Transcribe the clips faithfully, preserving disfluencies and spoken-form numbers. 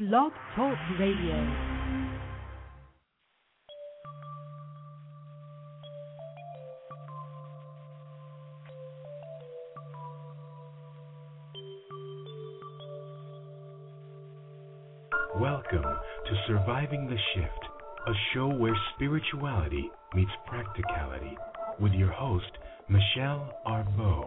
Blog Talk Radio. Welcome to Surviving the Shift, a show where spirituality meets practicality, with your host, Michelle Arbeau.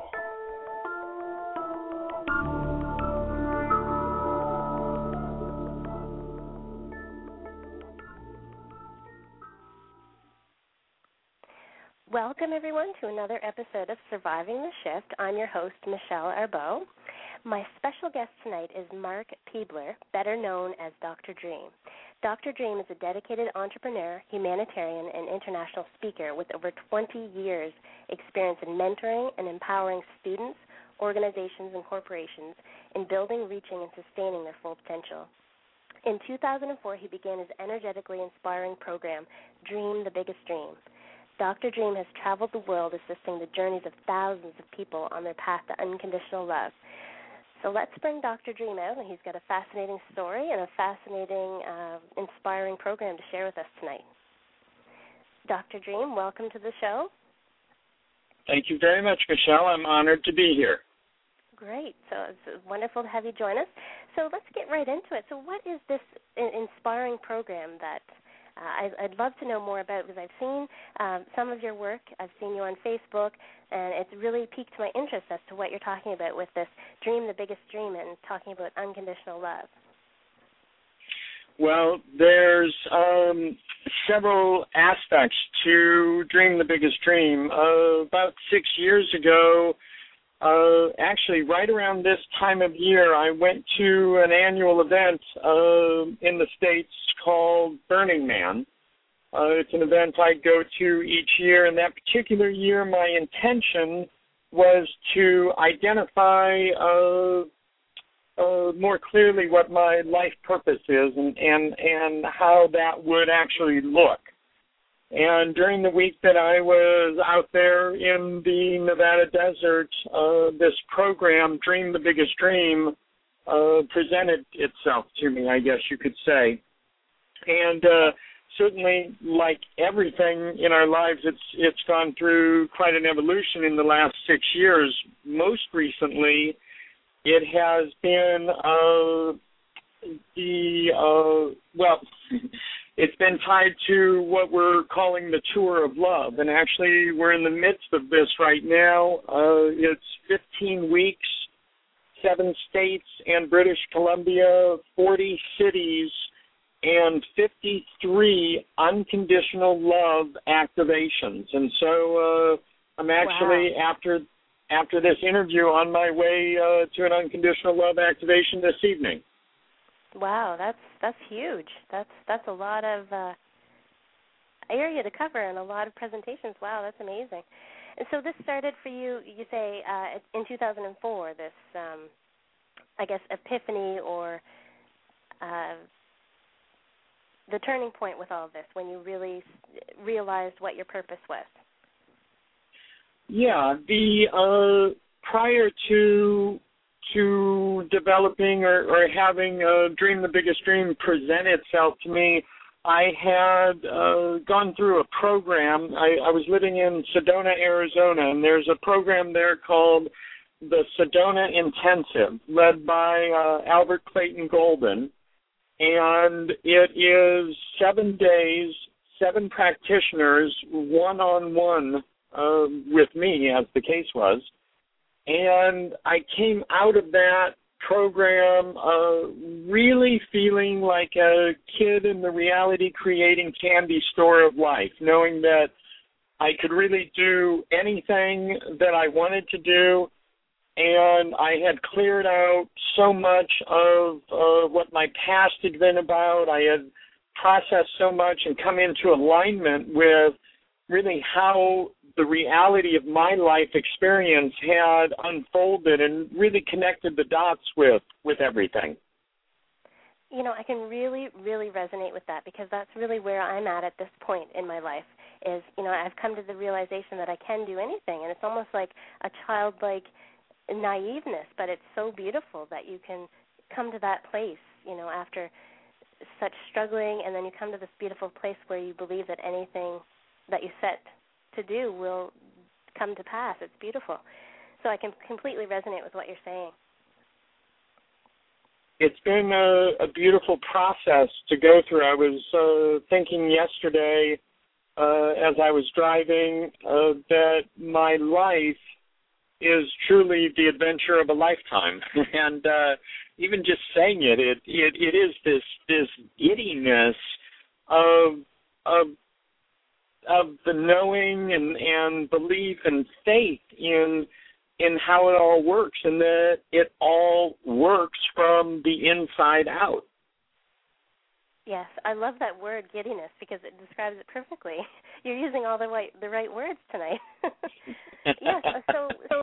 Welcome, everyone, to another episode of Surviving the Shift. I'm your host, Michelle Arbeau. My special guest tonight is Mark Peebler, better known as Doctor Dream. Doctor Dream is a dedicated entrepreneur, humanitarian, and international speaker with over twenty years' experience in mentoring and empowering students, organizations, and corporations in building, reaching, and sustaining their full potential. In two thousand four, he began his energetically inspiring program, Dream the Biggest Dream. Doctor Dream has traveled the world assisting the journeys of thousands of people on their path to unconditional love. So let's bring Doctor Dream out, and he's got a fascinating story and a fascinating, uh, inspiring program to share with us tonight. Doctor Dream, welcome to the show. Thank you very much, Michelle. I'm honored to be here. Great. So it's wonderful to have you join us. So let's get right into it. So what is this inspiring program that Uh, I, I'd love to know more about, because I've seen um, some of your work. I've seen you on Facebook, and it's really piqued my interest as to what you're talking about with this Dream the Biggest Dream and talking about unconditional love. Well, there's um, several aspects to Dream the Biggest Dream. Uh, about six years ago, uh, actually right around this time of year, I went to an annual event uh, in the States called Burning Man. Uh, it's an event I go to each year, and that particular year my intention was to identify uh, uh, more clearly what my life purpose is and, and, and how that would actually look. And during the week that I was out there in the Nevada desert, uh, this program, Dream the Biggest Dream, uh, presented itself to me, I guess you could say. And uh, certainly, like everything in our lives, it's it's gone through quite an evolution in the last six years. Most recently, it has been uh, the, uh, well, it's been tied to what we're calling the Tour of Love. And actually, we're in the midst of this right now. Uh, it's fifteen weeks, seven states and British Columbia, forty cities, and fifty-three unconditional love activations. And so uh, I'm actually, wow. after after this interview, on my way uh, to an unconditional love activation this evening. Wow, that's that's huge. That's that's a lot of uh, area to cover and a lot of presentations. Wow, that's amazing. And so this started for you, you say, uh, in two thousand four, this, um, I guess, epiphany or uh, the turning point with all of this, when you really realized what your purpose was. Yeah, the uh, prior to to developing or, or having uh, Dream the Biggest Dream present itself to me, I had uh, gone through a program. I, I was living in Sedona, Arizona, and there's a program there called the Sedona Intensive, led by uh, Albert Clayton Golden. And it is seven days, seven practitioners, one-on-one uh, with me, as the case was. And I came out of that program uh, really feeling like a kid in the reality-creating candy store of life, knowing that I could really do anything that I wanted to do. And I had cleared out so much of uh, what my past had been about. I had processed so much and come into alignment with really how the reality of my life experience had unfolded and really connected the dots with, with everything. You know, I can really, really resonate with that, because that's really where I'm at at this point in my life is, you know, I've come to the realization that I can do anything, and it's almost like a childlike naiveness, but it's so beautiful that you can come to that place you know, after such struggling, and then you come to this beautiful place where you believe that anything that you set to do will come to pass. It's beautiful. So I can completely resonate with what you're saying. It's been a, a beautiful process to go through. I was uh, thinking yesterday uh, as I was driving uh, that my life is truly the adventure of a lifetime. And uh, even just saying it, it, it, it is this this giddiness of of of the knowing and, and belief and faith in in how it all works, and that it all works from the inside out. Yes, I love that word, giddiness, because it describes it perfectly. You're using all the right the right words tonight. Yes. So, so,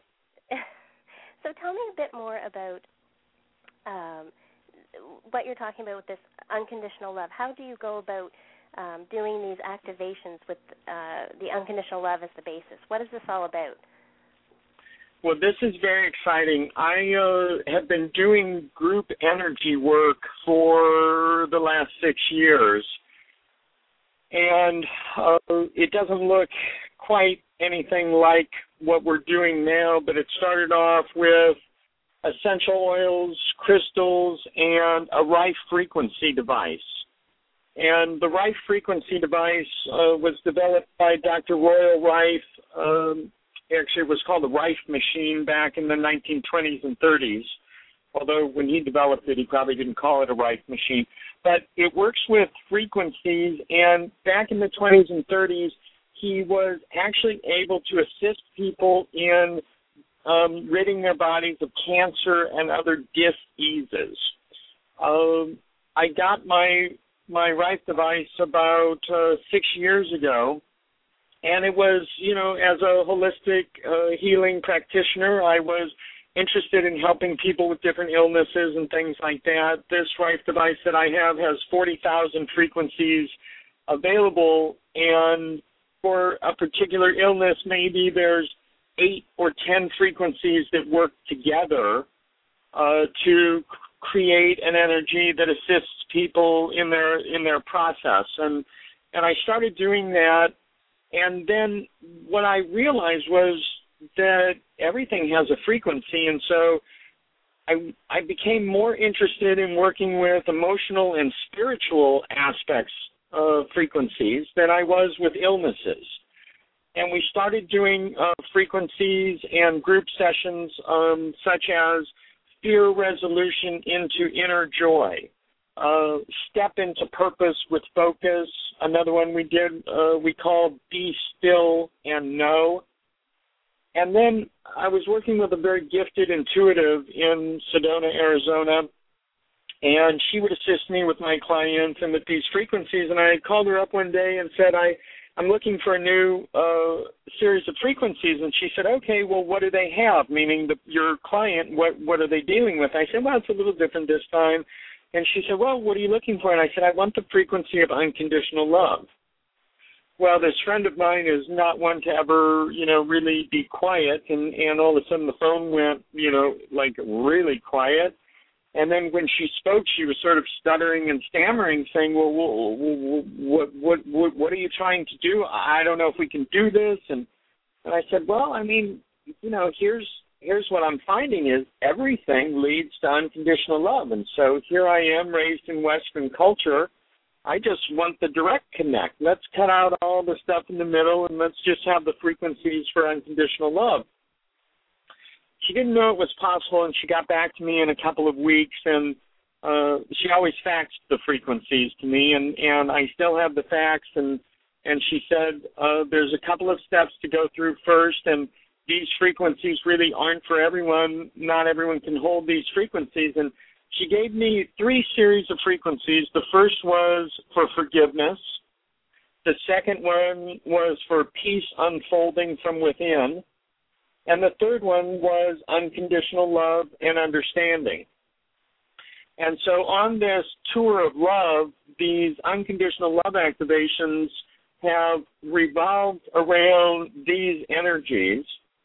so tell me a bit more about um, what you're talking about with this unconditional love. How do you go about um, doing these activations with uh, the unconditional love as the basis? What is this all about? Well, this is very exciting. I uh, have been doing group energy work for the last six years, and uh, it doesn't look quite anything like what we're doing now, but it started off with essential oils, crystals, and a Rife frequency device. And the Rife frequency device uh, was developed by Doctor Royal Rife. Um, Actually, it was called the Rife machine back in the nineteen twenties and thirties, although when he developed it, he probably didn't call it a Rife machine. But it works with frequencies, and back in the twenties and thirties, he was actually able to assist people in um, ridding their bodies of cancer and other diseases. Um, I got my, my Rife device about uh, six years ago. And it was, you know, as a holistic uh, healing practitioner, I was interested in helping people with different illnesses and things like that. This Rife device that I have has forty thousand frequencies available, and for a particular illness, maybe there's eight or ten frequencies that work together uh, to create an energy that assists people in their in their process. And and I started doing that. And then what I realized was that everything has a frequency, and so I, I became more interested in working with emotional and spiritual aspects of frequencies than I was with illnesses. And we started doing uh, frequencies and group sessions um, such as fear resolution into inner joy, Uh, step into purpose with focus. Another one we did, uh, we called Be Still and Know. And then I was working with a very gifted intuitive in Sedona, Arizona, and she would assist me with my clients and with these frequencies. And I called her up one day and said, I, I'm looking for a new uh, series of frequencies. And she said, okay, well, what do they have? Meaning the, your client, what, what are they dealing with? I said, well, it's a little different this time. And she said, well, what are you looking for? And I said, I want the frequency of unconditional love. Well, this friend of mine is not one to ever, you know, really be quiet. And, and all of a sudden the phone went, you know, like really quiet. And then when she spoke, she was sort of stuttering and stammering, saying, well, what, what, what, what are you trying to do? I don't know if we can do this. And, and I said, well, I mean, you know, here's, Here's what I'm finding is everything leads to unconditional love. And so here I am, raised in Western culture. I just want the direct connect. Let's cut out all the stuff in the middle and let's just have the frequencies for unconditional love. She didn't know it was possible, and she got back to me in a couple of weeks, and uh, she always faxed the frequencies to me, and, and I still have the fax. And, and she said uh, there's a couple of steps to go through first, and these frequencies really aren't for everyone. Not everyone can hold these frequencies. And she gave me three series of frequencies. The first was for forgiveness. The second one was for peace unfolding from within. And the third one was unconditional love and understanding. And so on this tour of love, these unconditional love activations have revolved around these energies.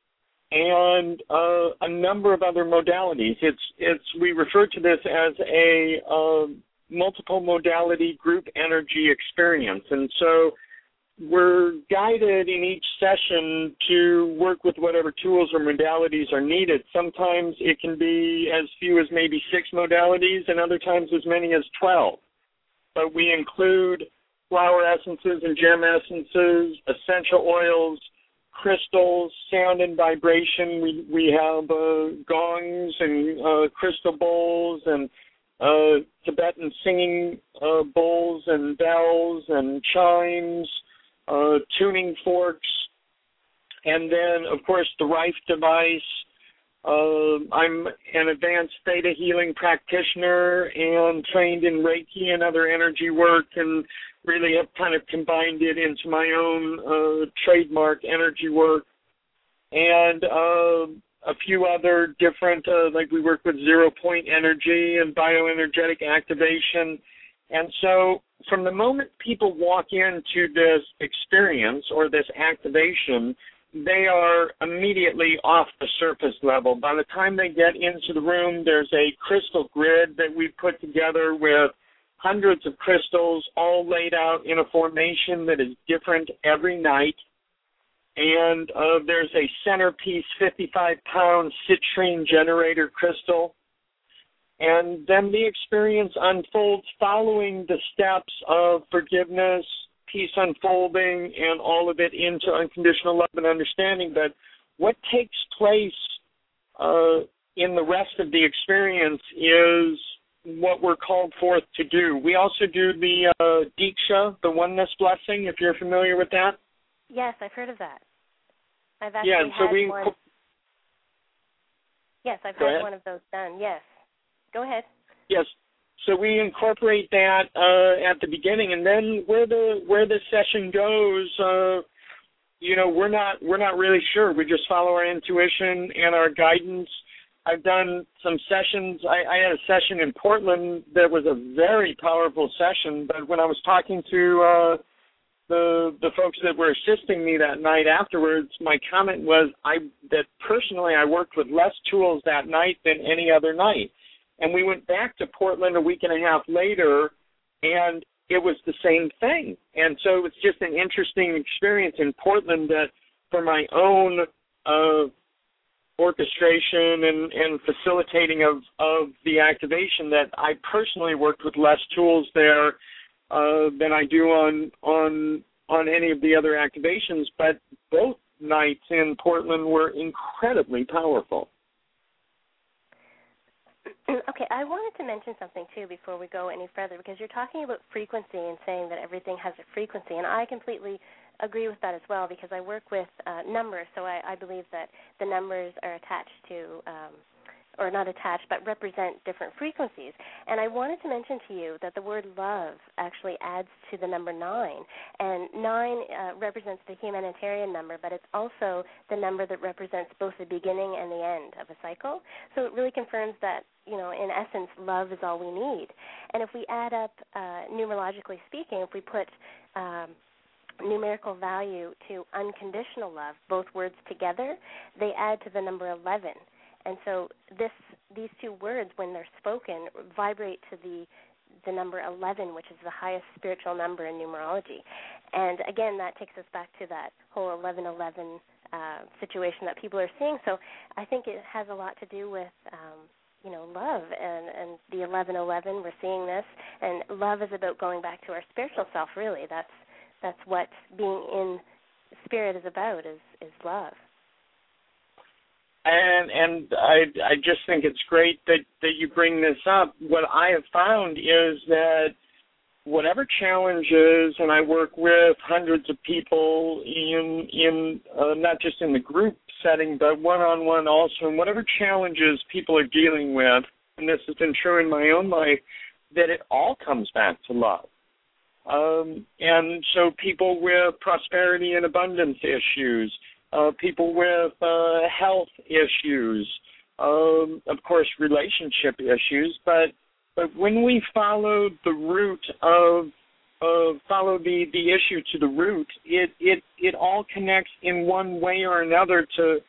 and uh, a number of other modalities. It's it's we refer to this as a uh, multiple modality group energy experience, and so we're guided in each session to work with whatever tools or modalities are needed. Sometimes it can be as few as maybe six modalities, and other times as many as twelve. But we include flower essences and gem essences, essential oils, crystals, sound and vibration. We we have uh, gongs and uh, crystal bowls and uh, Tibetan singing uh, bowls and bells and chimes, uh, tuning forks, and then, of course, the Rife device. Uh, I'm an advanced theta healing practitioner and trained in Reiki and other energy work, and really have kind of combined it into my own uh, trademark energy work. And uh, a few other different, uh, like we work with zero point energy and bioenergetic activation. And so from the moment people walk into this experience or this activation, they are immediately off the surface level. By the time they get into the room, there's a crystal grid that we've put together with hundreds of crystals all laid out in a formation that is different every night. And uh, there's a centerpiece fifty-five pound citrine generator crystal. And then the experience unfolds following the steps of forgiveness, peace unfolding, and all of it into unconditional love and understanding. But what takes place uh, in the rest of the experience is what we're called forth to do. We also do the uh, Diksha, the oneness blessing, if you're familiar with that. Yes, I've heard of that. I've actually yeah, so had we, one. Yes, I've Go had ahead. one of those done. Yes. Go ahead. Yes. So we incorporate that uh, at the beginning, and then where the where the session goes, uh, you know, we're not we're not really sure. We just follow our intuition and our guidance. I've done some sessions. I, I had a session in Portland that was a very powerful session, but when I was talking to uh, the the folks that were assisting me that night afterwards, my comment was I that personally I worked with less tools that night than any other night. And we went back to Portland a week and a half later, and it was the same thing. And so it's just an interesting experience in Portland that for my own uh, orchestration and, and facilitating of, of the activation, that I personally worked with less tools there uh, than I do on on on any of the other activations. But both nights in Portland were incredibly powerful. Okay, I wanted to mention something, too, before we go any further, because you're talking about frequency and saying that everything has a frequency, and I completely agree with that as well, because I work with uh, numbers, so I, I believe that the numbers are attached to, um, or not attached, but represent different frequencies. And I wanted to mention to you that the word love actually adds to the number nine, and nine uh, represents the humanitarian number, but it's also the number that represents both the beginning and the end of a cycle. So it really confirms that, you know, in essence, love is all we need. And if we add up, uh, numerologically speaking, if we put um, numerical value to unconditional love, both words together, they add to the number eleven. And so this, these two words, when they're spoken, vibrate to the the number eleven, which is the highest spiritual number in numerology. And again, that takes us back to that whole eleven eleven uh, situation that people are seeing. So I think it has a lot to do with, um, you know, love and, and the eleven eleven. We're seeing this, and love is about going back to our spiritual self. Really, that's that's what being in spirit is about. Is is love. And and I I just think it's great that, that you bring this up. What I have found is that whatever challenges, and I work with hundreds of people in in uh, not just in the group setting, but one-on-one also, and whatever challenges people are dealing with, and this has been true in my own life, that it all comes back to love. Um, and so people with prosperity and abundance issues, Uh, people with uh, health issues, um, of course, relationship issues. But but when we follow the root of uh, follow the, the issue to the root, it, it it all connects in one way or another to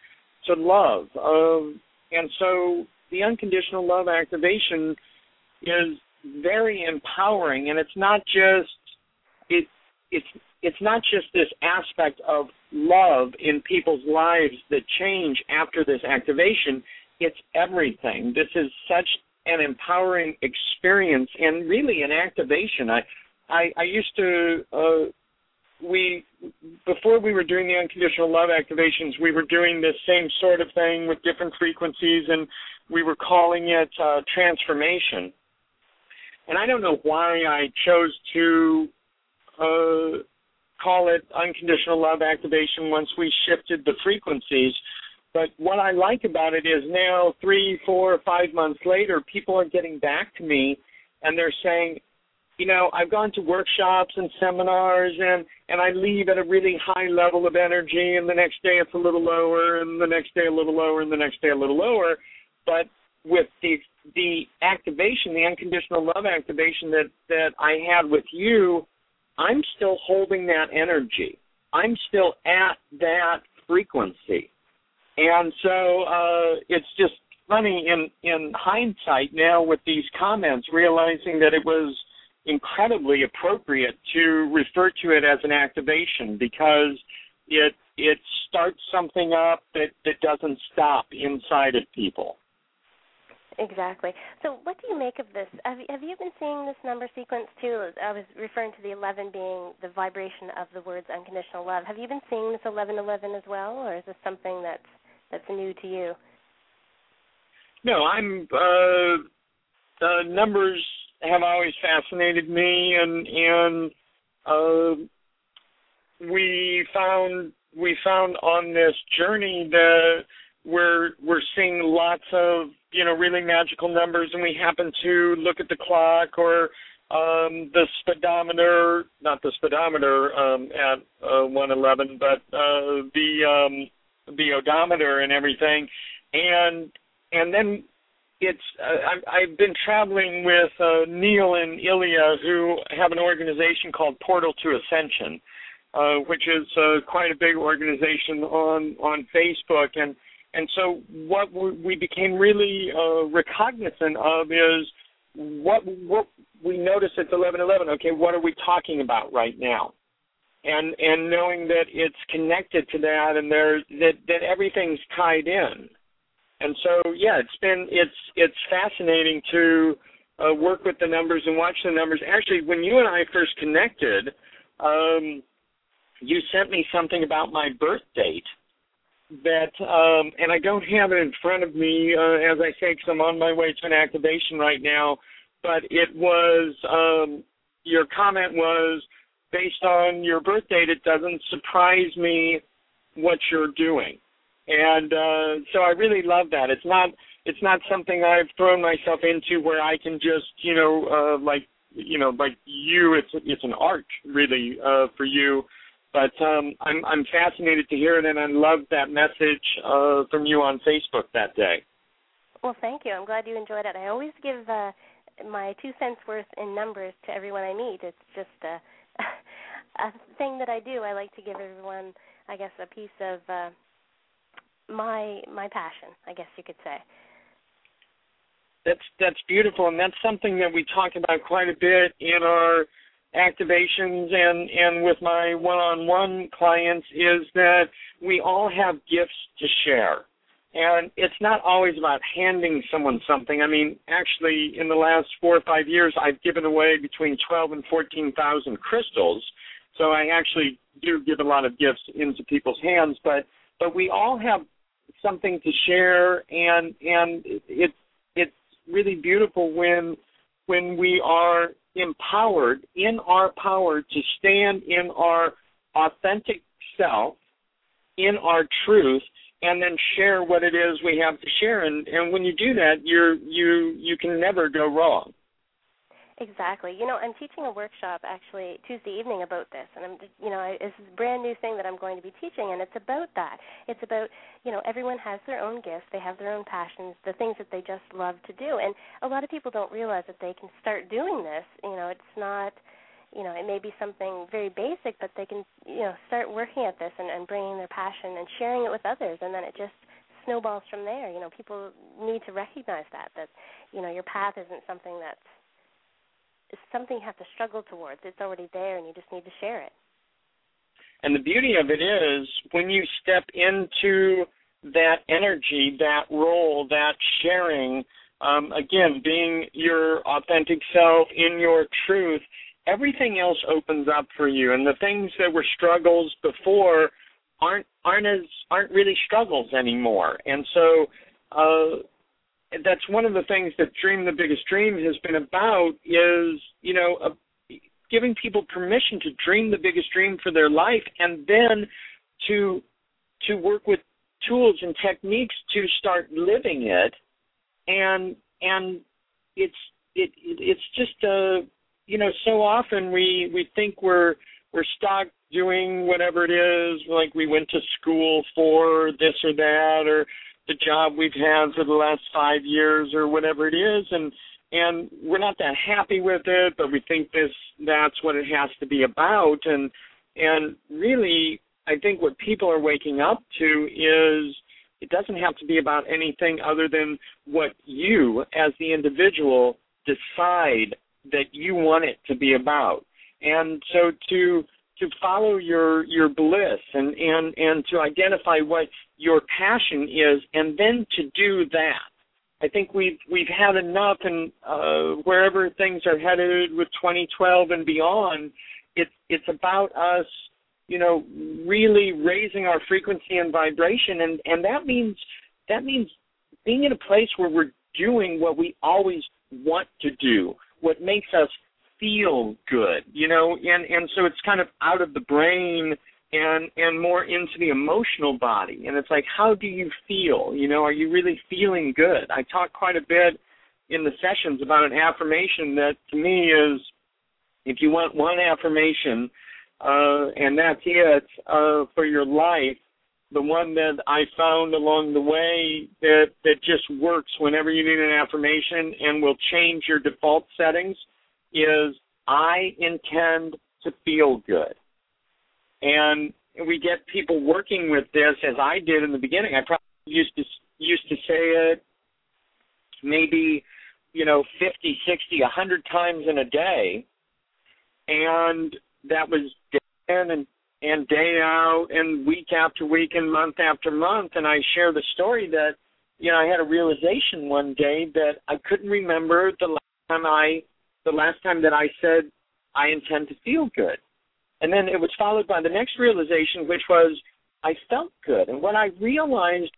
to love. Um, and so the unconditional love activation is very empowering, and it's not just it it's it's not just this aspect of love in people's lives that change after this activation. It's everything. This is such an empowering experience and really an activation. I I, I used to uh, we before we were doing the unconditional love activations, we were doing this same sort of thing with different frequencies, and we were calling it uh, transformation. And I don't know why I chose to uh, call it unconditional love activation once we shifted the frequencies. But what I like about it is now, three, four, five months later, people are getting back to me, and they're saying, you know, I've gone to workshops and seminars, and, and I leave at a really high level of energy, and the next day it's a little lower, and the next day a little lower, and the next day a little lower. But with the the activation, the unconditional love activation that, that I had with you, I'm still holding that energy. I'm still at that frequency. And so uh, it's just funny in, in hindsight now with these comments, realizing that it was incredibly appropriate to refer to it as an activation, because it it starts something up that, that doesn't stop inside of people. Exactly. So what do you make of this? Have you, have you been seeing this number sequence too? I was referring to the eleven being the vibration of the words unconditional love. Have you been seeing this eleven eleven as well, or is this something that's that's new to you? No, I'm. Uh, the numbers have always fascinated me, and and uh, we found we found on this journey that we're we're seeing lots of, you know, really magical numbers, and we happen to look at the clock or um, the speedometer, not the speedometer um, at uh, one eleven, but uh, the um, the odometer and everything, and and then it's uh, I've, I've been traveling with uh, Neil and Ilya, who have an organization called Portal to Ascension, uh, which is uh, quite a big organization on on Facebook, and And so what we became really uh, recognizant of is what, what we notice it's eleven eleven. Okay, what are we talking about right now? And and knowing that it's connected to that, and there that, that everything's tied in. And so yeah, it's been it's it's fascinating to uh, work with the numbers and watch the numbers. Actually, when you and I first connected, um, you sent me something about my birth date. That, um, and I don't have it in front of me, uh, as I say, because I'm on my way to an activation right now, but it was, um, your comment was, based on your birth date, it doesn't surprise me what you're doing. And uh, so I really love that. It's not it's not something I've thrown myself into where I can just, you know, uh, like, you know, like you, it's, it's an art, really, uh, for you. But um, I'm, I'm fascinated to hear it, and I love that message uh, from you on Facebook that day. Well, thank you. I'm glad you enjoyed it. I always give uh, my two cents worth in numbers to everyone I meet. It's just a, a thing that I do. I like to give everyone, I guess, a piece of uh, my my passion, I guess you could say. That's that's beautiful, and that's something that we talk about quite a bit in our activations and, and with my one-on-one clients, is that we all have gifts to share. And it's not always about handing someone something. I mean, actually, in the last four or five years, I've given away between twelve and fourteen thousand crystals. So I actually do give a lot of gifts into people's hands. But but we all have something to share, and and it, it's really beautiful when when we are empowered in our power to stand in our authentic self, in our truth, and then share what it is we have to share. And, and when you do that, you're you you can never go wrong. Exactly. You know, I'm teaching a workshop actually Tuesday evening about this, and I'm, you know, I, this is a brand new thing that I'm going to be teaching, and it's about that. It's about, you know, everyone has their own gifts, they have their own passions, the things that they just love to do, and a lot of people don't realize that they can start doing this. You know, it's not, you know, it may be something very basic, but they can, you know, start working at this and, and bringing their passion and sharing it with others, and then it just snowballs from there. You know, people need to recognize that, that, you know, your path isn't something that's, it's something you have to struggle towards. It's already there, and you just need to share it. And the beauty of it is when you step into that energy, that role, that sharing, um, again, being your authentic self in your truth, everything else opens up for you. And the things that were struggles before aren't aren't as aren't really struggles anymore. And so uh, that's one of the things that Dream the Biggest Dream has been about is, you know, a, giving people permission to dream the biggest dream for their life, and then to to work with tools and techniques to start living it. And and it's it, it it's just uh you know, so often we, we think we're we're stuck doing whatever it is, like we went to school for this or that, or the job we've had for the last five years or whatever it is, and and we're not that happy with it, but we think this that's what it has to be about. And and really, I think what people are waking up to is it doesn't have to be about anything other than what you, as the individual, decide that you want it to be about. And so to to follow your your bliss and, and, and to identify what your passion is, and then to do that. I think we've we've had enough, and uh, wherever things are headed with twenty twelve and beyond, it's it's about us, you know, really raising our frequency and vibration, and, and that means that means being in a place where we're doing what we always want to do, what makes us feel good, you know, and, and so it's kind of out of the brain and and more into the emotional body. And it's like, how do you feel? You know, are you really feeling good? I talk quite a bit in the sessions about an affirmation that to me is, if you want one affirmation, uh, and that's it uh, for your life, the one that I found along the way that, that just works whenever you need an affirmation and will change your default settings is, I intend to feel good. And we get people working with this, as I did in the beginning. I probably used to used to say it maybe, you know, fifty, sixty, one hundred times in a day. And that was day in and, and day out and week after week and month after month. And I share the story that, you know, I had a realization one day that I couldn't remember the last time I, the last time that I said, I intend to feel good. And then it was followed by the next realization, which was I felt good. And what I realized,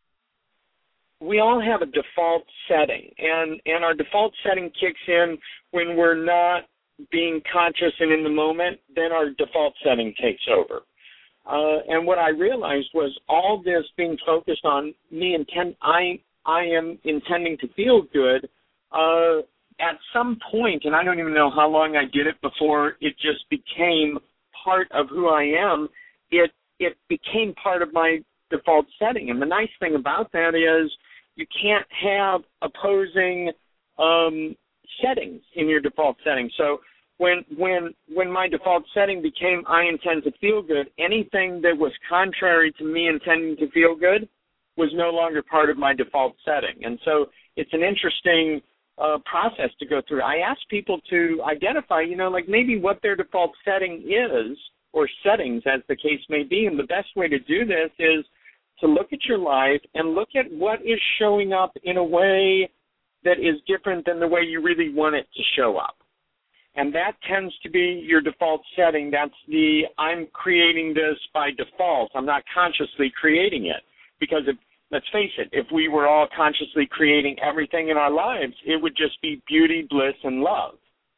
we all have a default setting, and, and our default setting kicks in when we're not being conscious and in the moment. Then our default setting takes over. Uh, and what I realized was all this being focused on me intend, I I am intending to feel good. Uh, at some point, and I don't even know how long I did it before it just became part of who I am, it it became part of my default setting. And the nice thing about that is you can't have opposing um, settings in your default setting. So when when when my default setting became I intend to feel good, anything that was contrary to me intending to feel good was no longer part of my default setting. And so it's an interesting uh, process to go through. I ask people to identify, you know, like maybe what their default setting is, or settings as the case may be. And the best way to do this is to look at your life and look at what is showing up in a way that is different than the way you really want it to show up. And that tends to be your default setting. That's the I'm creating this by default. I'm not consciously creating it. Because if, let's face it, if we were all consciously creating everything in our lives, it would just be beauty, bliss, and love.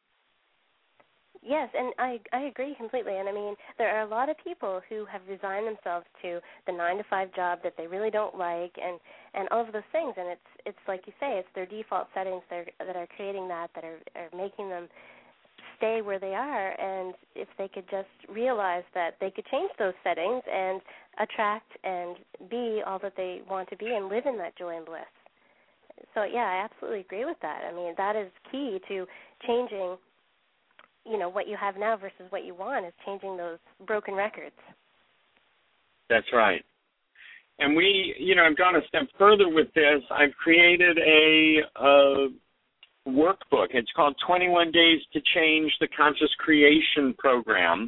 Yes, and I I agree completely. And I mean, there are a lot of people who have resigned themselves to the nine to five job that they really don't like, and, and all of those things. And it's it's like you say, it's their default settings that are, that are creating that, that are, are making them stay where they are. And if they could just realize that they could change those settings and attract and be all that they want to be and live in that joy and bliss. So yeah, I absolutely agree with that. I mean, that is key to changing, you know, what you have now versus what you want, is changing those broken records. That's right. And we, you know, I've gone a step further with this. I've created a, a workbook. It's called twenty-one Days to Change the Conscious Creation Program.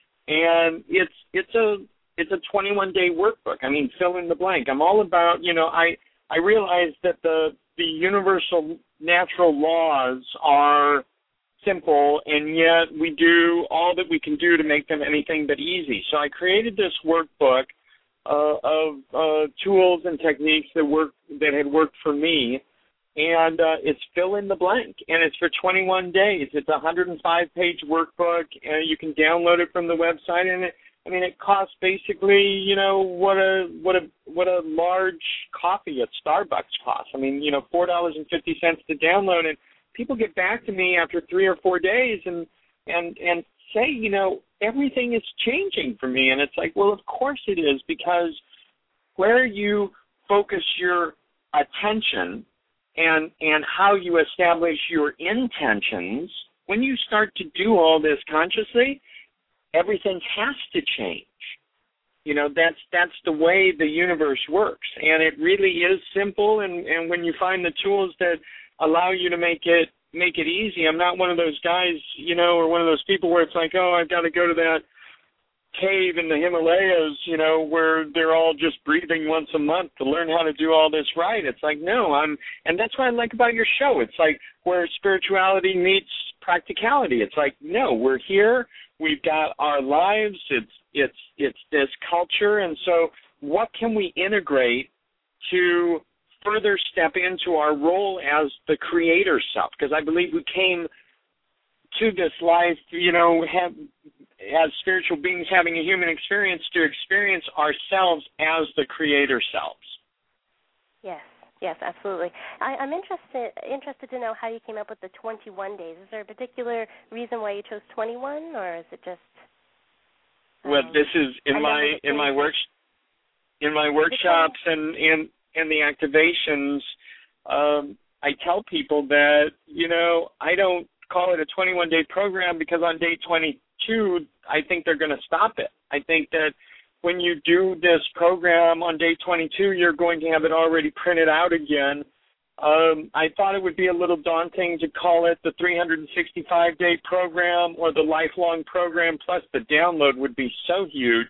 And it's it's a it's a twenty-one day workbook. I mean, fill in the blank. I'm all about, you know, I, I realize that the, the universal natural laws are simple, and yet we do all that we can do to make them anything but easy. So I created this workbook uh, of uh, tools and techniques that work that had worked for me, and uh, it's fill in the blank, and it's for twenty-one days. It's a one hundred five page workbook, and you can download it from the website, and it, I mean, it costs basically, you know, what a what a what a large coffee at Starbucks costs. I mean, you know, four dollars and fifty cents to download it. People get back to me after three or four days and and and say, you know, everything is changing for me. And it's like, well, of course it is, because where you focus your attention and and how you establish your intentions, when you start to do all this consciously, everything has to change. You know, that's that's the way the universe works. And it really is simple, and, and when you find the tools that allow you to make it make it easy. I'm not one of those guys, you know, or one of those people where it's like, oh, I've got to go to that cave in the Himalayas, you know, where they're all just breathing once a month to learn how to do all this right. It's like, no, I'm, and that's what I like about your show. It's like where spirituality meets practicality. It's like, no, we're here. We've got our lives. It's it's it's this culture, and so what can we integrate to further step into our role as the creator self? Because I believe we came to this life, you know, have, as spiritual beings having a human experience, to experience ourselves as the creator selves. Yes, yes, absolutely. I, I'm interested interested to know how you came up with the twenty-one days. Is there a particular reason why you chose twenty-one, or is it just? Um, well, this is in my in my work in my workshops and in and the activations, um, I tell people that, you know, I don't call it a twenty-one day program because on day twenty-two, I think they're going to stop it. I think that when you do this program on day twenty-two, you're going to have it already printed out again. Um, I thought it would be a little daunting to call it the three hundred sixty-five day program or the lifelong program, plus the download would be so huge.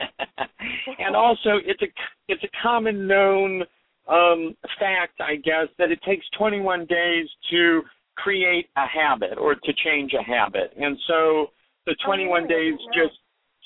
And also, it's a it's a common known um, fact, I guess, that it takes twenty-one days to create a habit or to change a habit. And so the twenty-one oh, days just,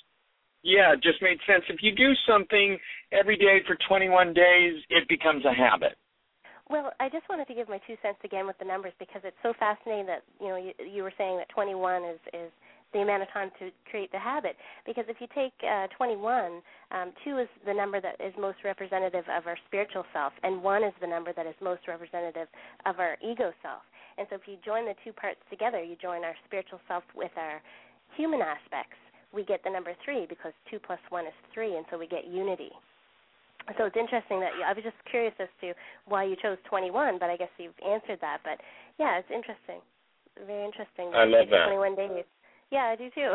yeah, just made sense. If you do something every day for twenty-one days, it becomes a habit. Well, I just wanted to give my two cents again with the numbers, because it's so fascinating that, you know, you, you were saying that twenty-one is, is the amount of time to create the habit. Because if you take uh, twenty-one, um, two is the number that is most representative of our spiritual self, and one is the number that is most representative of our ego self. And so if you join the two parts together, you join our spiritual self with our human aspects, we get the number three, because two plus one is three, and so we get unity. So it's interesting that you, I was just curious as to why you chose twenty-one, but I guess you've answered that. But, yeah, it's interesting. Very interesting. I love that. twenty-one days. Yeah, I do too.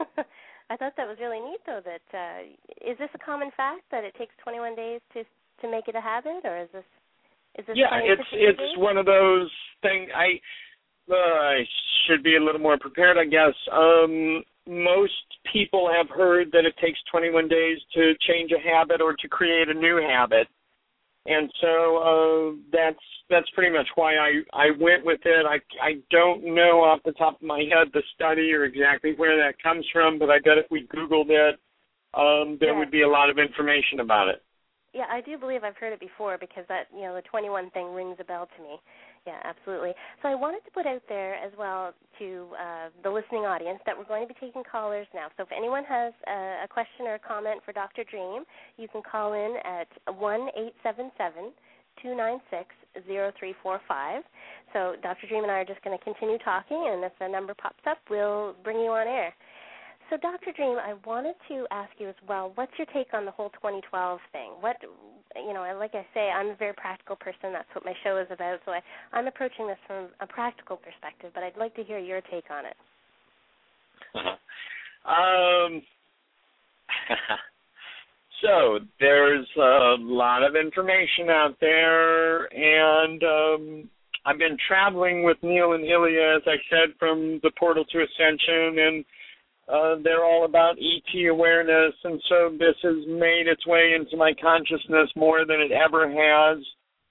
I thought that was really neat, though. That uh, is this a common fact that it takes twenty-one days to to make it a habit, or is this is this? Yeah, it's it's days? One of those things. I uh, I should be a little more prepared, I guess. Um, most people have heard that it takes twenty-one days to change a habit or to create a new habit. And so uh, that's that's pretty much why I, I went with it. I, I don't know off the top of my head the study or exactly where that comes from, but I bet if we Googled it, um, there yeah. would be a lot of information about it. Yeah, I do believe I've heard it before, because that, you know, the twenty-one thing rings a bell to me. Yeah, absolutely. So I wanted to put out there as well to uh, the listening audience that we're going to be taking callers now. So if anyone has a, a question or a comment for Doctor Dream, you can call in at one eight seven seven, two nine six, zero three four five. So Doctor Dream and I are just going to continue talking, and if the number pops up, we'll bring you on air. So, Doctor Dream, I wanted to ask you as well, what's your take on the whole twenty twelve thing? What, you know, like I say, I'm a very practical person. That's what my show is about. So I, I'm approaching this from a practical perspective, but I'd like to hear your take on it. um, So there's a lot of information out there, and um, I've been traveling with Neil and Ilya, as I said, from the Portal to Ascension, and uh, they're all about E T awareness, and so this has made its way into my consciousness more than it ever has.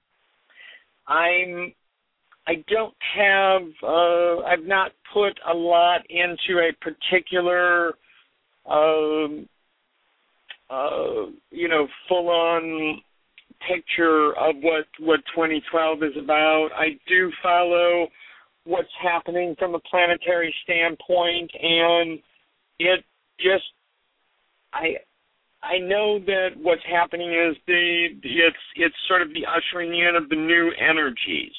I'm, I don't have, uh, I've not put a lot into a particular um, Uh, you know, full-on picture of what, what twenty twelve is about. I do follow what's happening from a planetary standpoint, and it just, I I know that what's happening is the it's it's sort of the ushering in of the new energies,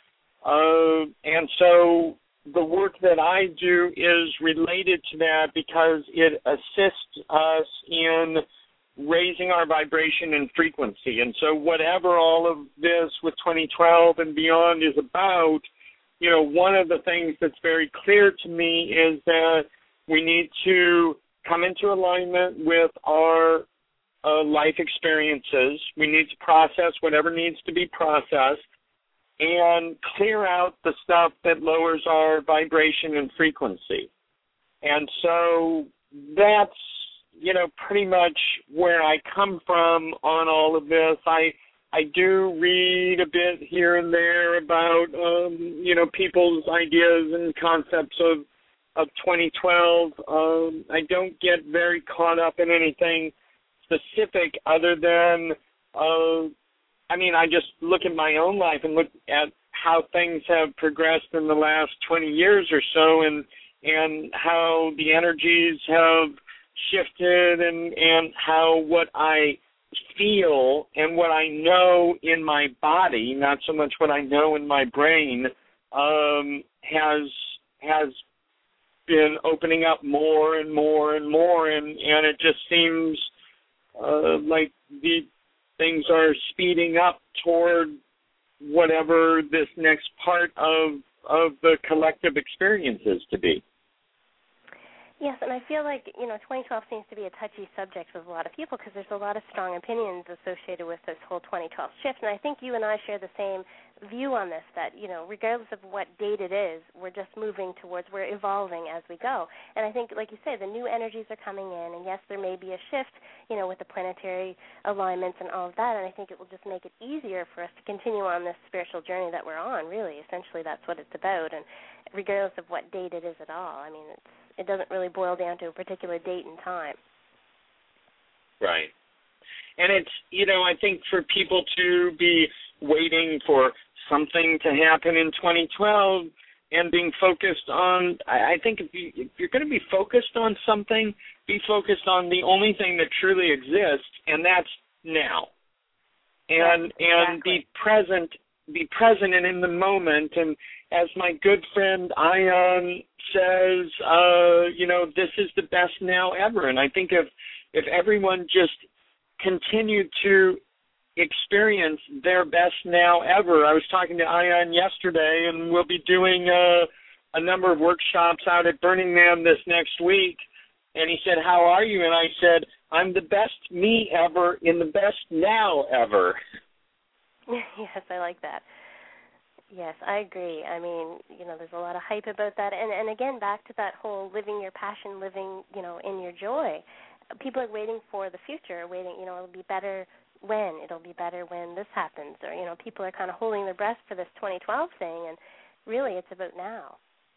uh, and so the work that I do is related to that because it assists us in raising our vibration and frequency. And so whatever all of this with twenty twelve and beyond is about, you know, one of the things that's very clear to me is that we need to come into alignment with our uh, life experiences. We need to process whatever needs to be processed and clear out the stuff that lowers our vibration and frequency. And so that's, you know, pretty much where I come from on all of this. I I do read a bit here and there about, um, you know, people's ideas and concepts of, of twenty twelve. Um, I don't get very caught up in anything specific other than, uh, I mean, I just look at my own life and look at how things have progressed in the last twenty years or so, and and how the energies have shifted, and, and how what I feel and what I know in my body, not so much what I know in my brain, um, has has been opening up more and more and more, and, and it just seems uh, like the things are speeding up toward whatever this next part of of the collective experience is to be. Yes, and I feel like, you know, twenty twelve seems to be a touchy subject with a lot of people because there's a lot of strong opinions associated with this whole twenty twelve shift. And I think you and I share the same view on this, that, you know, regardless of what date it is, we're just moving towards, we're evolving as we go. And I think, like you say, the new energies are coming in, and yes, there may be a shift, you know, with the planetary alignments and all of that, and I think it will just make it easier for us to continue on this spiritual journey that we're on, really. Essentially, that's what it's about, and regardless of what date it is at all. I mean, it's it doesn't really boil down to a particular date and time. Right. And it's, you know, I think for people to be waiting for something to happen in twenty twelve and being focused on, I think if, you, if you're going to be focused on something, be focused on the only thing that truly exists, and that's now. And yes, and exactly. be present, be present and in the moment. And as my good friend Ion says, uh, you know, this is the best now ever. And I think if if everyone just continued to experience their best now ever. I was talking to Ion yesterday, and we'll be doing a, a number of workshops out at Burning Man this next week. And he said, how are you? And I said, I'm the best me ever in the best now ever. Yes, I like that. Yes, I agree. I mean, you know, there's a lot of hype about that. And, and again, back to that whole living your passion, living, you know, in your joy. People are waiting for the future, waiting, you know, it'll be better when, it'll be better when this happens. Or, you know, people are kind of holding their breath for this twenty twelve thing, and really it's about now.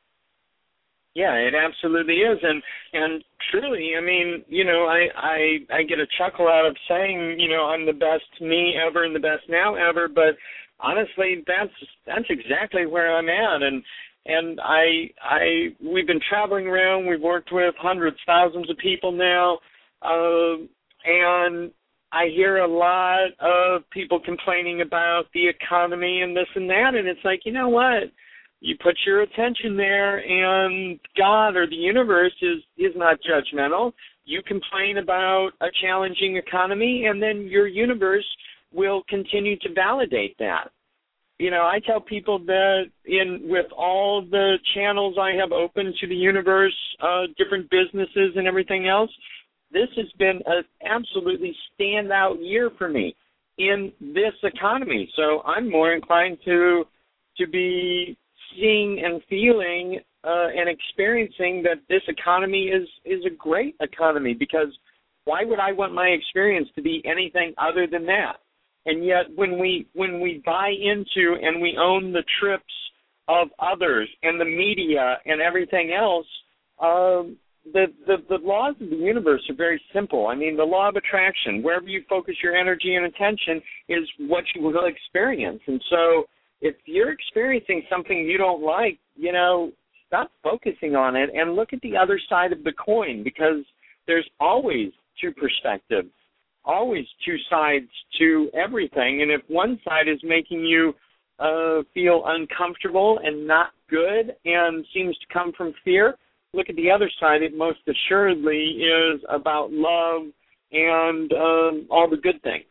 Yeah, it absolutely is. And and truly, I mean, you know, I, I I get a chuckle out of saying, you know, I'm the best me ever and the best now ever, but honestly, that's that's exactly where I'm at. And and I I we've been traveling around, we've worked with hundreds, thousands of people now, uh, and I hear a lot of people complaining about the economy and this and that, and it's like, you know what? You put your attention there, and God or the universe is, is not judgmental. You complain about a challenging economy, and then your universe will continue to validate that. You know, I tell people that in with all the channels I have open to the universe, uh, different businesses and everything else, this has been an absolutely standout year for me in this economy. So I'm more inclined to to be seeing and feeling uh, and experiencing that this economy is, is a great economy, because why would I want my experience to be anything other than that? And yet when we when we buy into and we own the trips of others and the media and everything else, um, the, the, the laws of the universe are very simple. I mean, the law of attraction, wherever you focus your energy and attention is what you will experience. And so if you're experiencing something you don't like, you know, stop focusing on it and look at the other side of the coin, because there's always two perspectives, always two sides to everything. And if one side is making you uh, feel uncomfortable and not good and seems to come from fear, look at the other side. It most assuredly is about love and um, all the good things.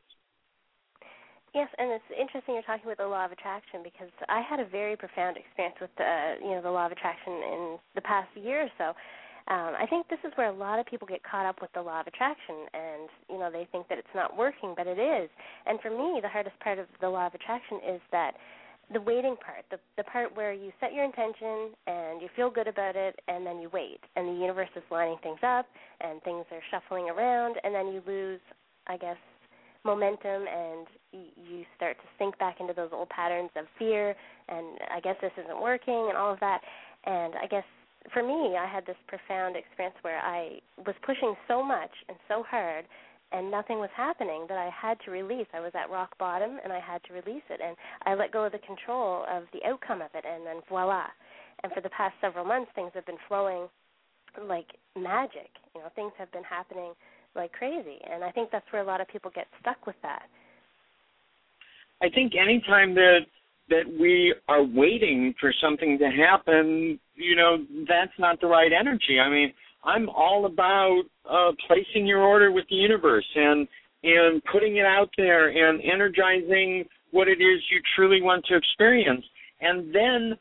Yes, and it's interesting you're talking about the law of attraction, because I had a very profound experience with the, you know, the law of attraction in the past year or so. Um, I think this is where a lot of people get caught up with the law of attraction, and, you know, they think that it's not working, but it is. And for me, the hardest part of the law of attraction is that the waiting part, the, the part where you set your intention and you feel good about it, and then you wait, and the universe is lining things up, and things are shuffling around, and then you lose, I guess, momentum, and you start to sink back into those old patterns of fear, and I guess this isn't working, and all of that. And I guess for me, I had this profound experience where I was pushing so much and so hard, and nothing was happening, that I had to release. I was at rock bottom, and I had to release it, and I let go of the control of the outcome of it, and then voila. And for the past several months, things have been flowing like magic. You know, things have been happening like crazy, and I think that's where a lot of people get stuck with that. I think anytime that that we are waiting for something to happen, you know, that's not the right energy. I mean, I'm all about uh, placing your order with the universe and and putting it out there and energizing what it is you truly want to experience, and then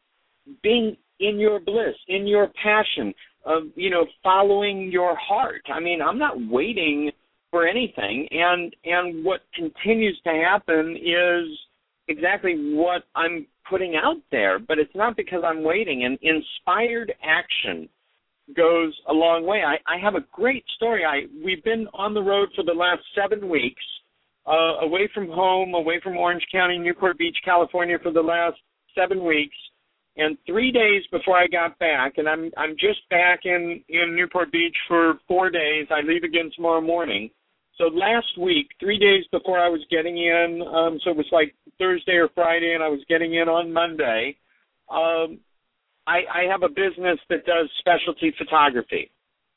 being in your bliss, in your passion, of, you know, following your heart. I mean, I'm not waiting for anything, and and what continues to happen is exactly what I'm putting out there, but it's not because I'm waiting. And inspired action goes a long way. I, I have a great story. I we've been on the road for the last seven weeks, uh, away from home, away from Orange County, Newport Beach, California, for the last seven weeks. And three days before I got back, and I'm I'm just back in, in Newport Beach for four days. I leave again tomorrow morning. So last week, three days before I was getting in, um, so it was like Thursday or Friday, and I was getting in on Monday, um, I, I have a business that does specialty photography.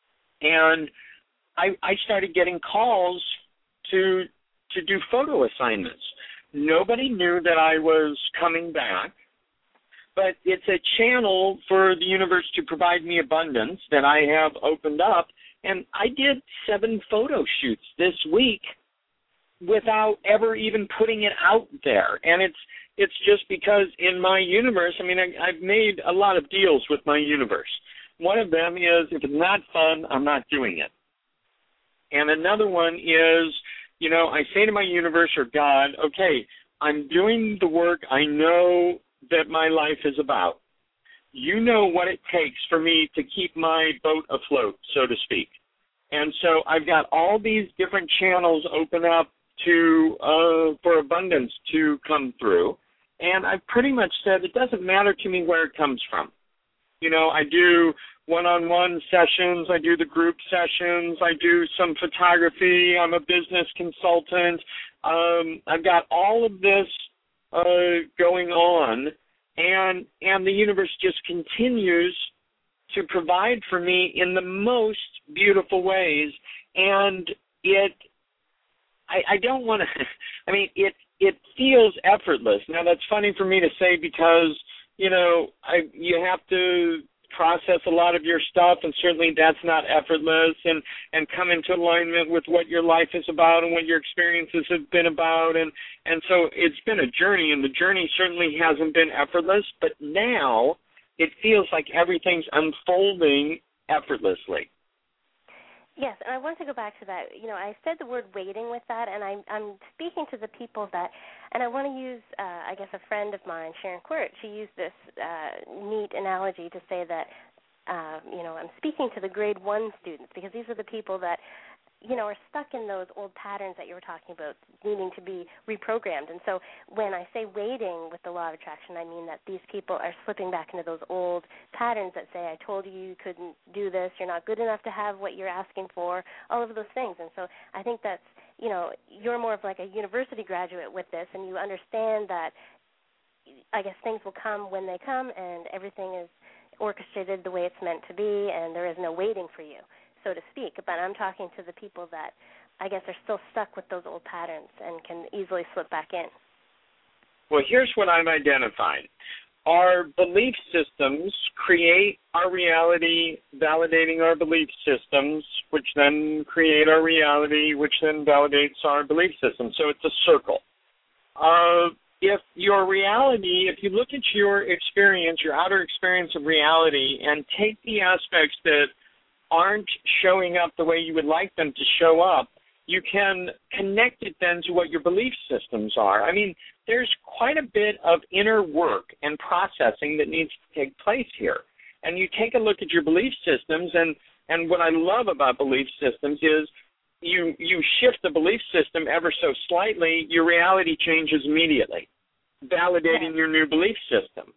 And I, I started getting calls to to do photo assignments. Nobody knew that I was coming back. But it's a channel for the universe to provide me abundance that I have opened up. And I did seven photo shoots this week without ever even putting it out there. And it's it's just because in my universe, I mean, I, I've made a lot of deals with my universe. One of them is, if it's not fun, I'm not doing it. And another one is, you know, I say to my universe or God, okay, I'm doing the work I know that my life is about. You know what it takes for me to keep my boat afloat, so to speak. And so I've got all these different channels open up to uh, for abundance to come through. And I've pretty much said it doesn't matter to me where it comes from. You know, I do one-on-one sessions, I do the group sessions, I do some photography, I'm a business consultant. Um, I've got all of this Uh, going on, and and the universe just continues to provide for me in the most beautiful ways. And it, I, I don't want to, I mean, it it feels effortless. Now, that's funny for me to say because, you know, I you have to process a lot of your stuff, and certainly that's not effortless, and, and come into alignment with what your life is about and what your experiences have been about. And, and so it's been a journey, and the journey certainly hasn't been effortless, but now it feels like everything's unfolding effortlessly. Yes, and I want to go back to that. You know, I said the word waiting with that, and I'm, I'm speaking to the people that, and I want to use, uh, I guess, a friend of mine, Sharon Quirt. She used this uh, neat analogy to say that, uh, you know, I'm speaking to the grade one students because these are the people that, you know, are stuck in those old patterns that you were talking about, needing to be reprogrammed. And so when I say waiting with the law of attraction, I mean that these people are slipping back into those old patterns that say, I told you you couldn't do this, you're not good enough to have what you're asking for, all of those things. And so I think that's, you know, you're more of like a university graduate with this, and you understand that, I guess, things will come when they come, and everything is orchestrated the way it's meant to be, and there is no waiting for you, so to speak. But I'm talking to the people that I guess are still stuck with those old patterns and can easily slip back in. Well, here's what I've identified. Our belief systems create our reality, validating our belief systems, which then create our reality, which then validates our belief system. So it's a circle. Uh, if your reality, if you look at your experience, your outer experience of reality, and take the aspects that aren't showing up the way you would like them to show up, you can connect it then to what your belief systems are. I mean, there's quite a bit of inner work and processing that needs to take place here. And you take a look at your belief systems, and, and what I love about belief systems is you you shift the belief system ever so slightly, your reality changes immediately, validating yes. your new belief system.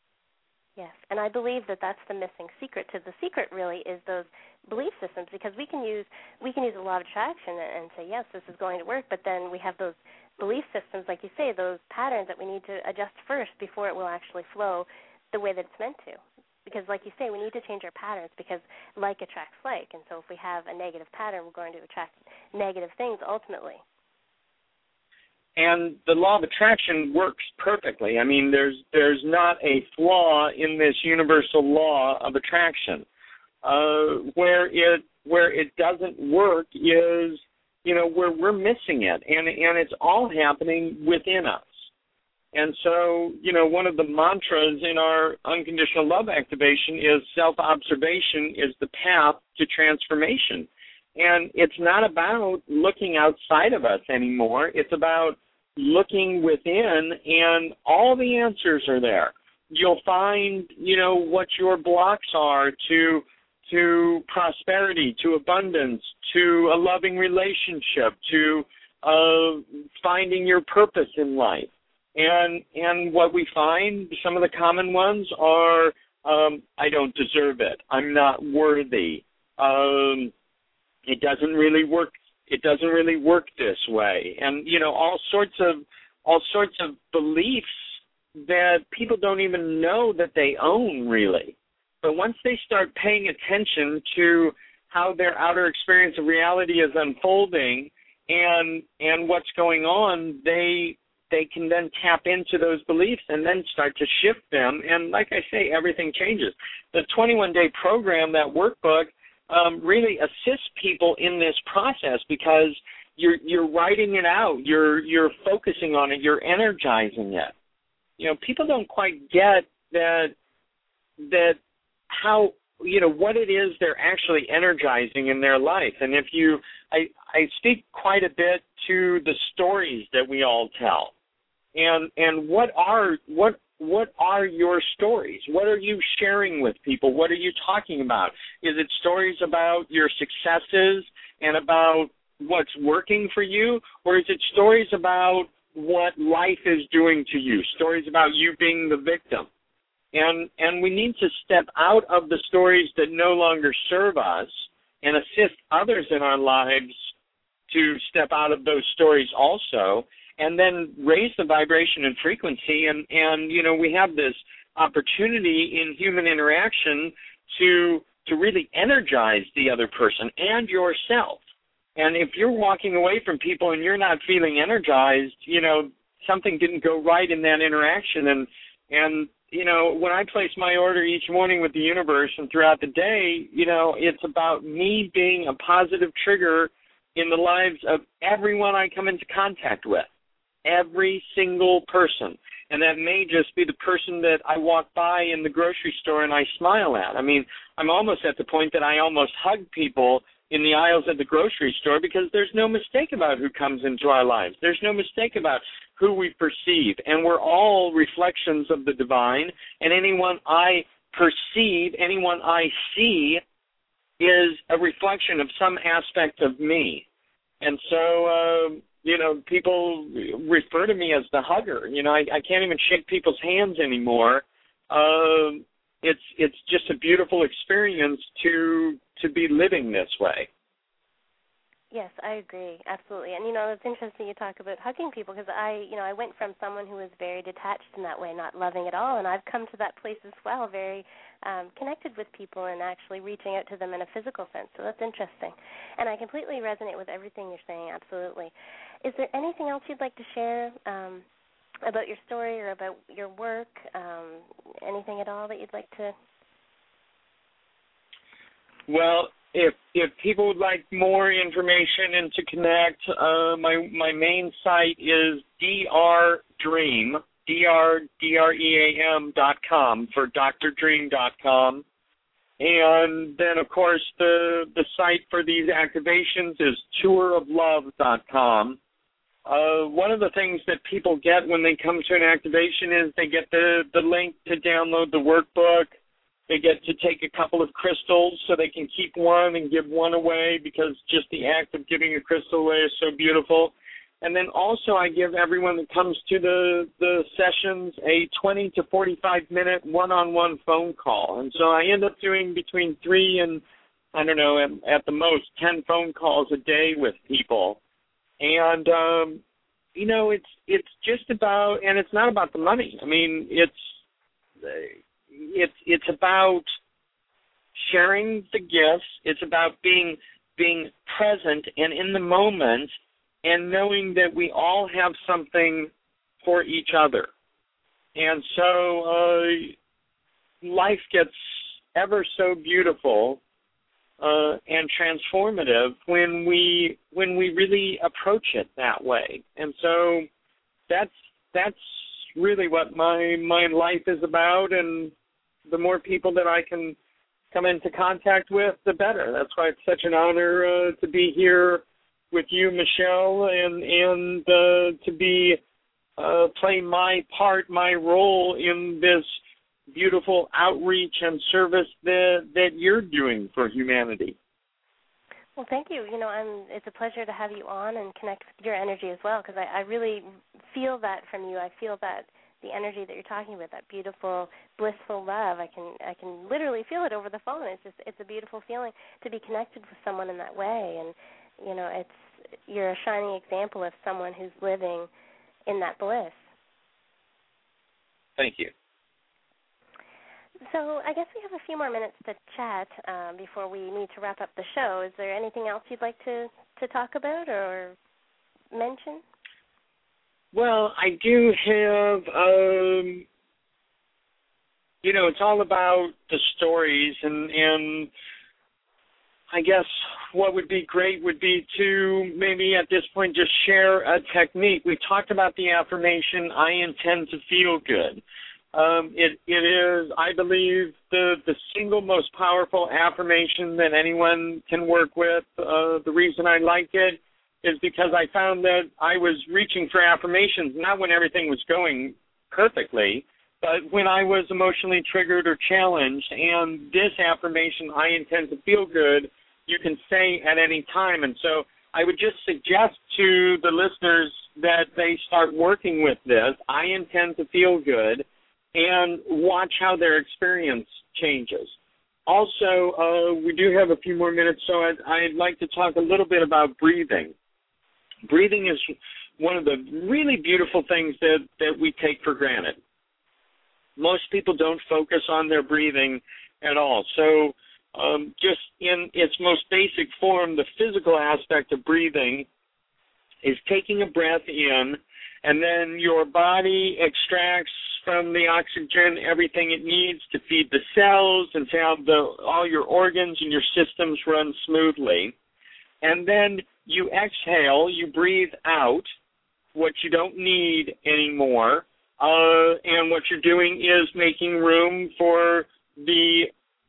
Yes, and I believe that that's the missing secret to the secret really is those belief systems, because we can use we can use a law of attraction and say, yes, this is going to work, but then we have those belief systems, like you say, those patterns that we need to adjust first before it will actually flow the way that it's meant to. Because like you say, we need to change our patterns because like attracts like, and so if we have a negative pattern, we're going to attract negative things ultimately. And the law of attraction works perfectly. I mean, there's there's not a flaw in this universal law of attraction. Uh, where it where it doesn't work is, you know, where we're missing it, and and it's all happening within us. And so, you know, one of the mantras in our unconditional love activation is self-observation is the path to transformation. And it's not about looking outside of us anymore. It's about looking within, and all the answers are there. You'll find, you know, what your blocks are to to prosperity, to abundance, to a loving relationship, to uh, finding your purpose in life. And and what we find, some of the common ones are, um, I don't deserve it. I'm not worthy. Um, it doesn't really work. It doesn't really work this way. And, you know, all sorts of all sorts of beliefs that people don't even know that they own, really. But once they start paying attention to how their outer experience of reality is unfolding and and what's going on, they they can then tap into those beliefs and then start to shift them. And like I say, everything changes. The twenty-one day program, that workbook, um, really assists people in this process because you're you're writing it out, you're you're focusing on it, you're energizing it. You know, people don't quite get that that how, you know, what it is they're actually energizing in their life. And if you, I, I speak quite a bit to the stories that we all tell. And and what are what what are your stories? What are you sharing with people? What are you talking about? Is it stories about your successes and about what's working for you? Or is it stories about what life is doing to you? Stories about you being the victim? And and we need to step out of the stories that no longer serve us and assist others in our lives to step out of those stories also, and then raise the vibration and frequency. And, and you know, we have this opportunity in human interaction to to really energize the other person and yourself. And if you're walking away from people and you're not feeling energized, you know, something didn't go right in that interaction. And, and you know, when I place my order each morning with the universe and throughout the day, you know, it's about me being a positive trigger in the lives of everyone I come into contact with, every single person. And that may just be the person that I walk by in the grocery store and I smile at. I mean, I'm almost at the point that I almost hug people in the aisles at the grocery store, because there's no mistake about who comes into our lives. There's no mistake about who we perceive, and we're all reflections of the divine, and anyone I perceive, anyone I see is a reflection of some aspect of me. And so, uh, you know, people refer to me as the hugger. You know, I, I can't even shake people's hands anymore. Uh, it's it's just a beautiful experience to to be living this way. Yes, I agree, absolutely. And, you know, it's interesting you talk about hugging people, because I, you know, I went from someone who was very detached in that way, not loving at all, and I've come to that place as well, very um, connected with people and actually reaching out to them in a physical sense. So that's interesting. And I completely resonate with everything you're saying, absolutely. Is there anything else you'd like to share um, about your story or about your work, um, anything at all that you'd like to? Well, if if people would like more information and to connect, uh, my my main site is drdream, D R D R E A M dot com for D R dream dot com. And then, of course, the, the site for these activations is tour of love dot com. Uh, one of the things that people get when they come to an activation is they get the, the link to download the workbook. They get to take a couple of crystals so they can keep one and give one away, because just the act of giving a crystal away is so beautiful. And then also I give everyone that comes to the, the sessions a twenty to forty-five minute one-on-one phone call. And so I end up doing between three and, I don't know, at, at the most ten phone calls a day with people. And, um, you know, it's it's just about, and it's not about the money. I mean, it's it's it's about sharing the gifts. It's about being being present and in the moment, and knowing that we all have something for each other. And so uh, life gets ever so beautiful uh, and transformative when we when we really approach it that way. And so that's that's really what my my life is about. And the more people that I can come into contact with, the better. That's why it's such an honor uh, to be here with you, Michelle, and and uh, to be uh, play my part, my role in this beautiful outreach and service that that you're doing for humanity. Well, thank you. You know, I'm, it's a pleasure to have you on and connect with your energy as well, because I, I really feel that from you. I feel that the energy that you're talking about, that beautiful, blissful love. I can I can literally feel it over the phone. It's just it's a beautiful feeling to be connected with someone in that way. And you know, it's you're a shining example of someone who's living in that bliss. Thank you. So I guess we have a few more minutes to chat um, before we need to wrap up the show. Is there anything else you'd like to, to talk about or mention? Well, I do have, um, you know, it's all about the stories, and, and I guess what would be great would be to maybe at this point just share a technique. We talked about the affirmation, I intend to feel good. Um, it, it is, I believe, the, the single most powerful affirmation that anyone can work with. Uh, the reason I like it is because I found that I was reaching for affirmations, not when everything was going perfectly, but when I was emotionally triggered or challenged. And this affirmation, I intend to feel good, you can say at any time. And so I would just suggest to the listeners that they start working with this, I intend to feel good, and watch how their experience changes. Also, uh, we do have a few more minutes, so I'd, I'd like to talk a little bit about breathing. Breathing is one of the really beautiful things that, that we take for granted. Most people don't focus on their breathing at all. So um, just in its most basic form, the physical aspect of breathing is taking a breath in, and then your body extracts from the oxygen everything it needs to feed the cells and to have the, all your organs and your systems run smoothly. And then you exhale, you breathe out what you don't need anymore, uh, and what you're doing is making room for the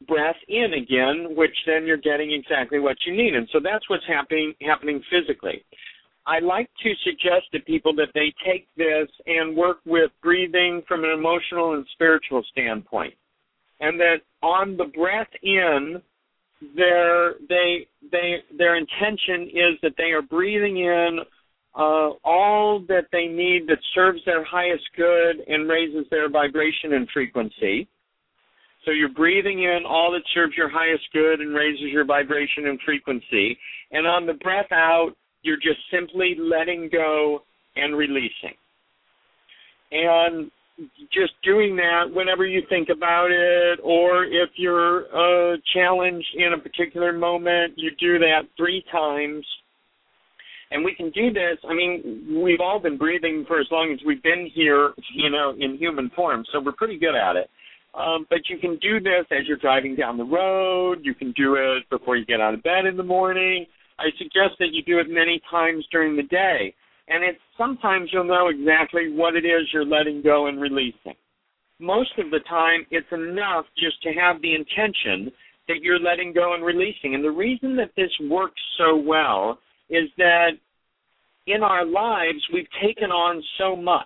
breath in again, which then you're getting exactly what you need. And so that's what's happening happening physically. I like to suggest to people that they take this and work with breathing from an emotional and spiritual standpoint. And that on the breath in, their they they their intention is that they are breathing in uh, all that they need that serves their highest good and raises their vibration and frequency. So you're breathing in all that serves your highest good and raises your vibration and frequency. And on the breath out, you're just simply letting go and releasing. And just doing that whenever you think about it, or if you're uh, challenged in a particular moment, you do that three times. And we can do this. I mean, we've all been breathing for as long as we've been here, you know, in human form, so we're pretty good at it. Um, but you can do this as you're driving down the road. You can do it before you get out of bed in the morning. I suggest that you do it many times during the day. And it's sometimes you'll know exactly what it is you're letting go and releasing. Most of the time, it's enough just to have the intention that you're letting go and releasing. And the reason that this works so well is that in our lives, we've taken on so much.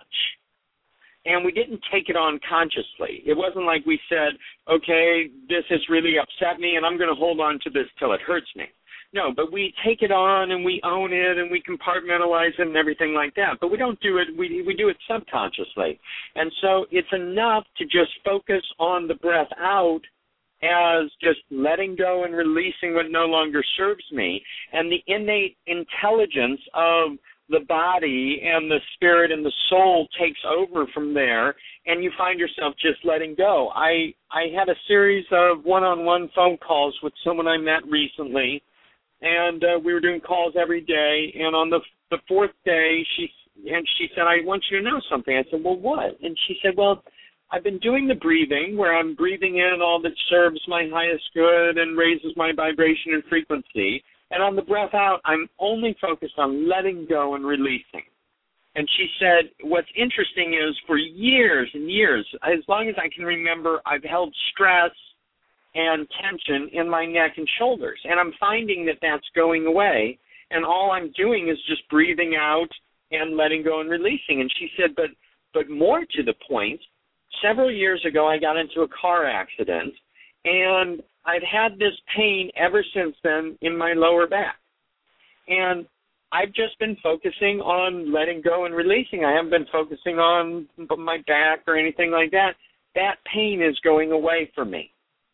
And we didn't take it on consciously. It wasn't like we said, okay, this has really upset me, and I'm going to hold on to this till it hurts me. No, but we take it on and we own it and we compartmentalize it and everything like that. But we don't do it, we we do it subconsciously. And so it's enough to just focus on the breath out as just letting go and releasing what no longer serves me. And the innate intelligence of the body and the spirit and the soul takes over from there, and you find yourself just letting go. I, I had a series of one-on-one phone calls with someone I met recently, and uh, we were doing calls every day, and on the the fourth day, she and she said, I want you to know something. I said, well, what? And she said, well, I've been doing the breathing, where I'm breathing in all that serves my highest good and raises my vibration and frequency, and on the breath out, I'm only focused on letting go and releasing. And she said, what's interesting is for years and years, as long as I can remember, I've held stress and tension in my neck and shoulders. And I'm finding that that's going away, and all I'm doing is just breathing out and letting go and releasing. And she said, but but more to the point, several years ago I got into a car accident, and I've had this pain ever since then in my lower back. And I've just been focusing on letting go and releasing. I haven't been focusing on my back or anything like that. That pain is going away from me.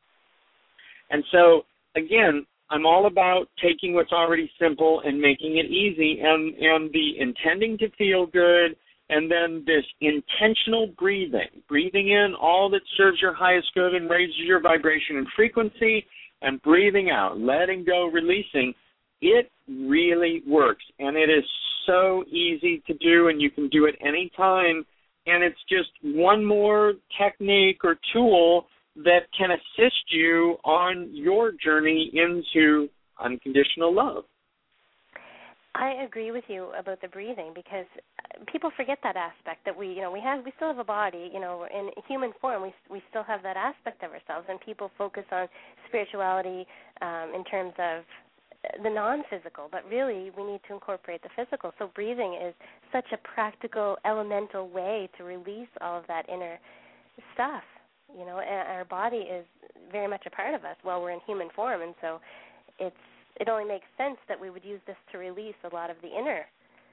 And so, again, I'm all about taking what's already simple and making it easy, and, and the intending to feel good, and then this intentional breathing, breathing in all that serves your highest good and raises your vibration and frequency, and breathing out, letting go, releasing. It really works, and it is so easy to do, and you can do it anytime, and it's just one more technique or tool that can assist you on your journey into unconditional love. I agree with you about the breathing, because people forget that aspect, that we, you know, we have, we still have a body, you know, in human form, we we still have that aspect of ourselves, and people focus on spirituality um, in terms of the non-physical, but really we need to incorporate the physical. So breathing is such a practical, elemental way to release all of that inner stuff. You know, and our body is very much a part of us while we're in human form, and so it's it only makes sense that we would use this to release a lot of the inner.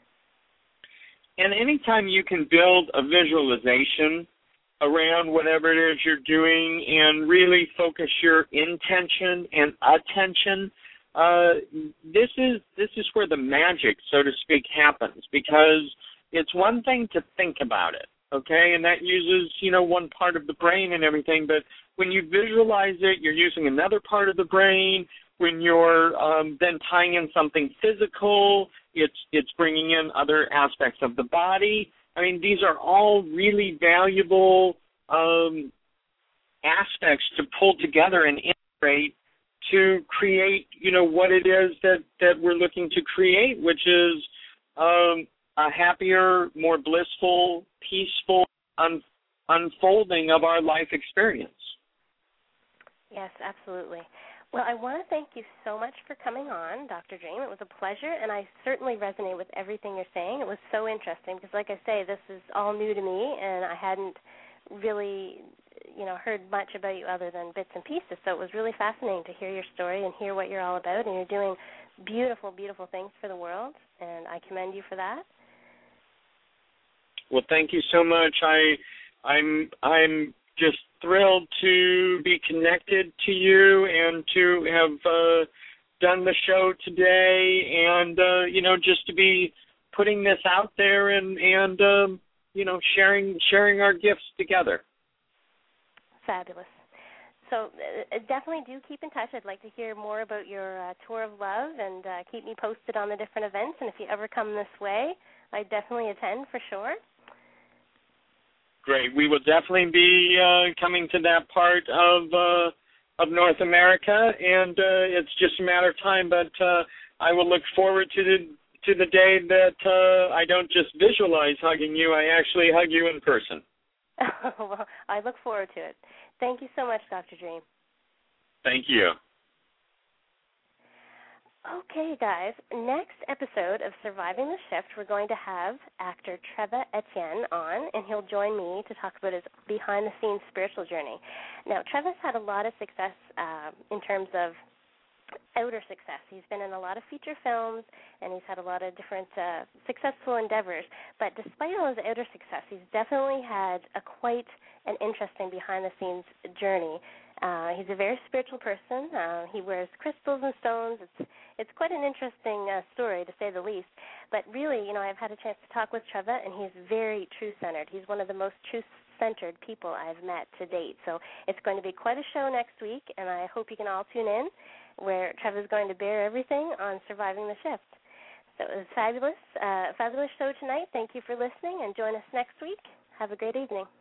And anytime you can build a visualization around whatever it is you're doing and really focus your intention and attention, uh, this is this is where the magic, so to speak, happens, because it's one thing to think about it. Okay, and that uses, you know, one part of the brain and everything, but when you visualize it, you're using another part of the brain. When you're um, then tying in something physical, it's it's bringing in other aspects of the body. I mean, these are all really valuable um, aspects to pull together and integrate to create, you know, what it is that, that we're looking to create, which is um, a happier, more blissful, peaceful un- unfolding of our life experience. Yes, absolutely. Well, I want to thank you so much for coming on, Doctor Dream. It was a pleasure, and I certainly resonate with everything you're saying. It was so interesting because, like I say, this is all new to me, and I hadn't really, you know, heard much about you other than bits and pieces. So it was really fascinating to hear your story and hear what you're all about, and you're doing beautiful, beautiful things for the world, and I commend you for that. Well, thank you so much. I, I'm, I'm just thrilled to be connected to you and to have uh, done the show today, and uh, you know, just to be putting this out there and and um, you know, sharing sharing our gifts together. Fabulous. So uh, definitely do keep in touch. I'd like to hear more about your uh, tour of love, and uh, keep me posted on the different events. And if you ever come this way, I definitely attend for sure. Great. We will definitely be uh, coming to that part of uh, of North America, and uh, it's just a matter of time. But uh, I will look forward to the to the day that uh, I don't just visualize hugging you; I actually hug you in person. Well, I look forward to it. Thank you so much, Doctor Dream. Thank you. Okay, guys, next episode of Surviving the Shift, we're going to have actor Trevor Etienne on, and he'll join me to talk about his behind-the-scenes spiritual journey. Now, Trevor's had a lot of success uh, in terms of outer success. He's been in a lot of feature films, and he's had a lot of different uh, successful endeavors. But despite all his outer success, he's definitely had a quite an interesting behind-the-scenes journey. Uh, he's a very spiritual person. Uh, he wears crystals and stones. It's it's quite an interesting uh, story, to say the least. But really, you know, I've had a chance to talk with Trevor, and he's very truth-centered. He's one of the most truth-centered people I've met to date. So it's going to be quite a show next week, and I hope you can all tune in, where Trevor's going to bear everything on Surviving the Shift. So it was fabulous, uh, fabulous show tonight. Thank you for listening, and join us next week. Have a great evening.